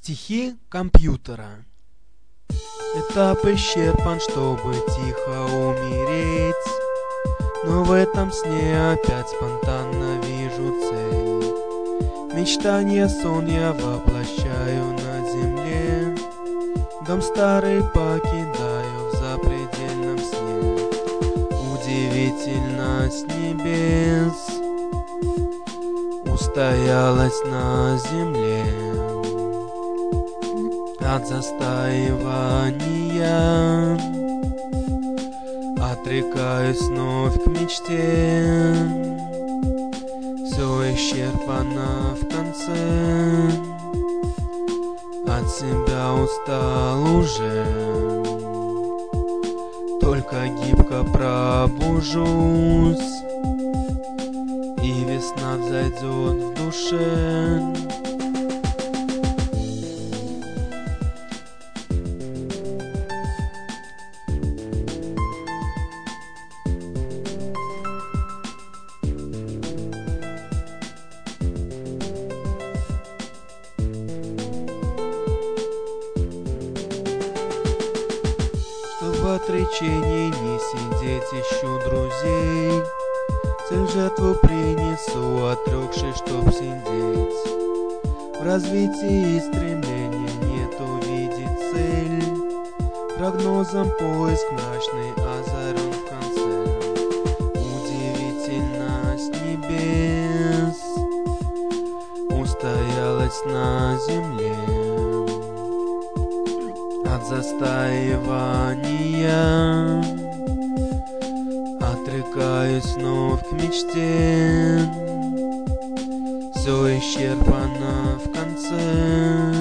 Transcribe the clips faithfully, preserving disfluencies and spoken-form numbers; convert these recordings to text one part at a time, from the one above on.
Стихи компьютера. Этап исчерпан, чтобы тихо умереть, но в этом сне опять спонтанно вижу цель. Мечтание, сон я воплощаю на земле, дом старый покидаю в запредельном сне. Удивительность небес устоялась на земле от застаивания. Отрекаюсь вновь к мечте, все исчерпано в конце, от себя устал уже, только гибко пробужусь, и весна взойдет в душе. В отречении не сидеть, ищу друзей, цель жертву принесу, отрекшись, чтоб сидеть. В развитии стремления нет увидеть цель, прогнозом поиск мрачный озарен в конце. Удивительность небес устоялась на земле от застаивания. Отрекаюсь вновь к мечте, все исчерпано в конце,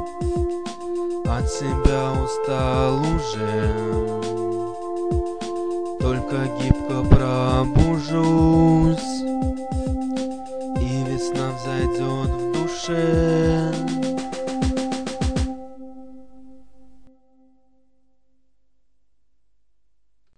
от себя устал уже, только гибко пробужусь,